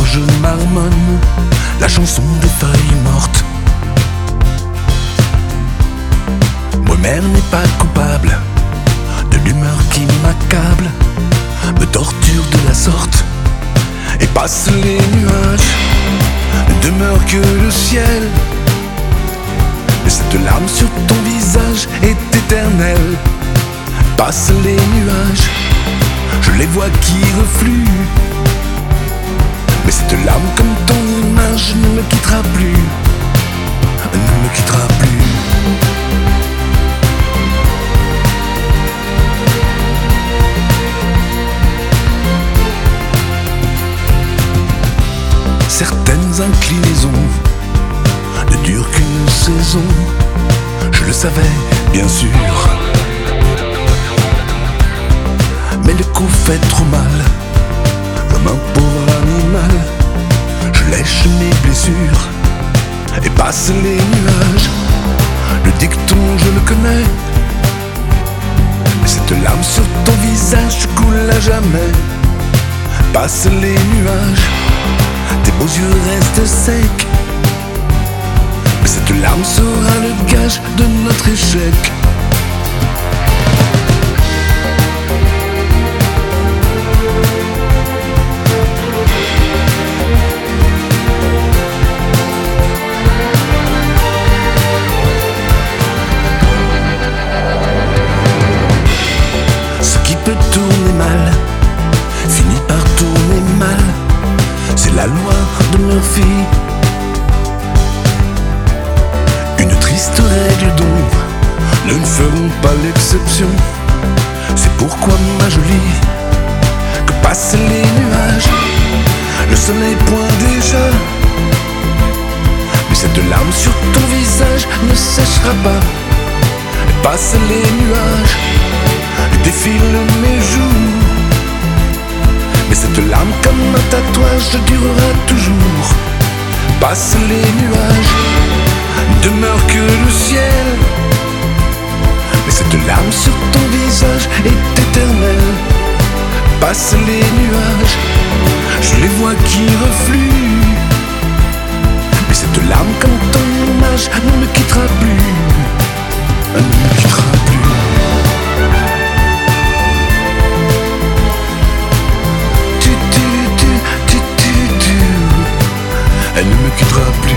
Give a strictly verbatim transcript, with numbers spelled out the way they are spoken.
je marmonne la chanson des feuilles mortes. Brumaire n'est pas coupable de l'humeur qui m'accable, me torture de la sorte et passe les nuages. Ne demeure que le ciel, mais cette larme sur ton visage est éternelle. Passe les nuages, je les vois qui refluent, mais cette larme comme ton image ne me quittera plus, ne me quittera plus. Certaines inclinaisons ne durent qu'une saison, je le savais bien sûr, mais le coup fait trop mal, comme un pauvre animal. Je lèche mes blessures et passe les nuages. Le dicton je le connais, mais cette larme sur ton visage coule à jamais. Passe les nuages, tes beaux yeux restent secs, mais cette larme sera le gage de notre échec. Ce qui peut tourner mal finit par tourner mal. C'est la loi de Murphy, une triste règle dont nous ne ferons pas l'exception. C'est pourquoi ma jolie, que passent les nuages, le soleil pointe déjà, mais cette larme sur ton visage ne séchera pas. Passe les nuages, défile mes joues, mais cette larme comme un tatouage durera toujours. Passe les nuages, ne demeure que le ciel, mais cette larme sur ton visage est éternelle. Passe les nuages, je les vois qui refluent, mais cette larme comme ton image ne me quittera plus, ne me quittera plus. Elle ne me quittera plus.